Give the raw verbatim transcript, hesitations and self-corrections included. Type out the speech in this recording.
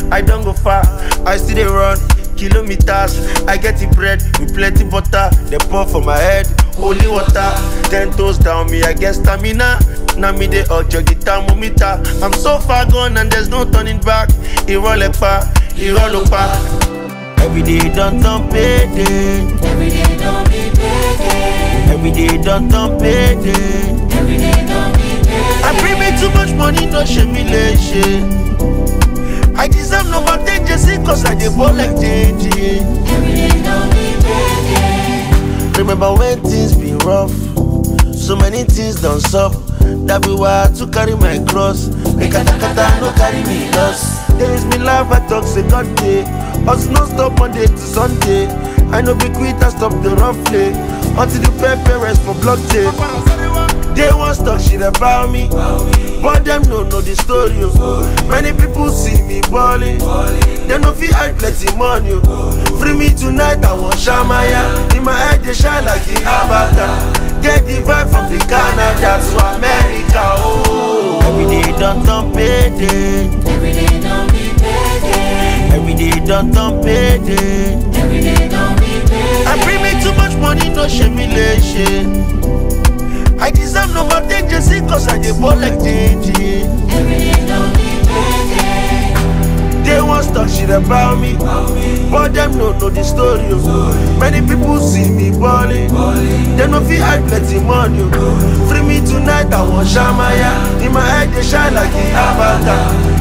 I don't go far, I still dey run kilometers. I get the bread with plenty butter. They pour for my head, holy water. Ten toes down, me I get stamina. Now me they all jog the thermometer. I'm so far gone and there's no turning back. It roll a pa, it roll a pa. Every day don't turn payday. Every day don't be payday. Every day don't turn payday. Every day don't be payday. I bring me too much money, no shame me shame. I deserve no more just cause I dey ball like J J. Every day don't be payday. Remember when things be rough, so many things done sup. That be why I to carry my cross. Make a kata no carry me loss. There is me life I talk say God day. Us no stop Monday to Sunday. I know be quit and stop the rough play. Until the pay parents for block day. They want talk shit about me, but them no know the story. Many people see me balling, they no feel I plenty money. Free me tonight, I want Shamaya. In my head they shine like the avatar. Get the vibe from the Canada to America. Oh, every day don't turn payday. Every day don't be payday. Every day don't turn payday. Every day don't be payday. I bring me too much money, no shame me shame. I deserve no more just cause I dey ball like J J. Every day don't be payday. They want talk shit about me, but them no know the story. Many people see me balling, they no feel I plenty money. Free me tonight, I want Shamaya. In my head they shine like the avatar.